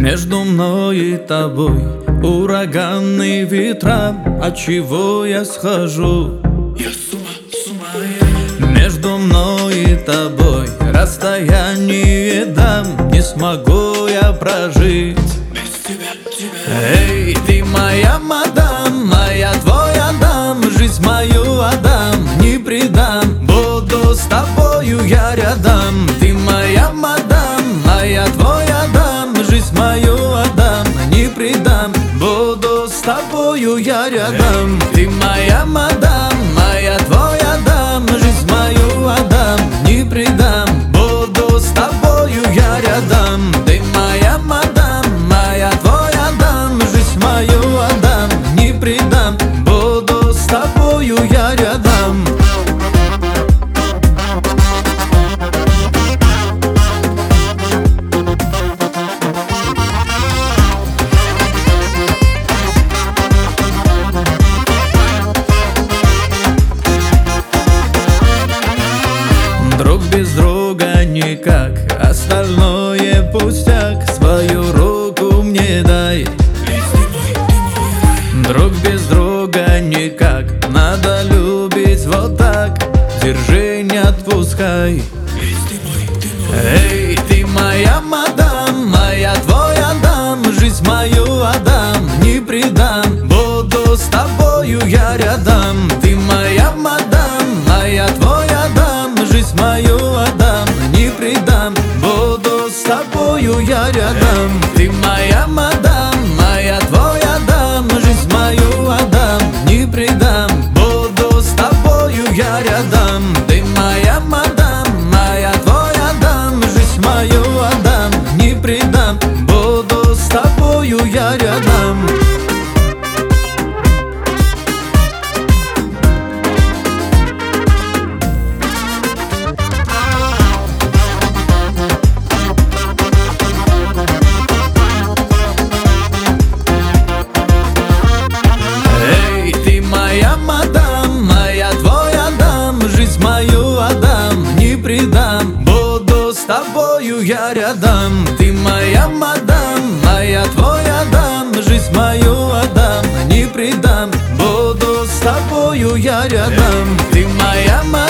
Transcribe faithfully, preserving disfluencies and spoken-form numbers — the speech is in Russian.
Между мной и тобой ураганные ветра, от чего я схожу? Я с ума, с ума. Между мной и тобой расстояние дам, не смогу я прожить Без тебя, тебя. Эй, ты моя мадам, моя твой Адам, жизнь мою отдам, не предам, буду с тобою я рядом. Ты моя мадам, моя твой Адам, жизнь мою отдам, не предам, буду с тобою я рядом. Ты моя мадам, моя твой Адам, жизнь мою отдам, не предам, буду с тобою я рядом. Ты моя мадам, моя твой Адам, жизнь мою отдам, не предам, буду с тобою я рядом. Друг без друга никак, остальное пустяк, свою руку мне дай. Друг без друга никак, надо любить вот так, держи, не отпускай. Эй, ты моя мадам, моя твой Адам, жизнь мою отдам, не предам, буду с тобою я рядом. Ты моя мадам, моя твой Адам, жизнь мою отдам, не предам, буду с тобою я рядом. Ты моя мадам, моя твой Адам, жизнь мою отдам, не предам, буду с тобою я рядом. Ты моя мадам, моя твой Адам, жизнь мою отдам, не предам, буду с тобою я рядом. Эй, ты моя мадам, моя твой Адам, жизнь мою отдам, не предам, буду с тобою я рядом. Ты моя мадам, моя твой Адам, жизнь мою отдам, не предам, буду с тобою я рядом. Ты моя мадам.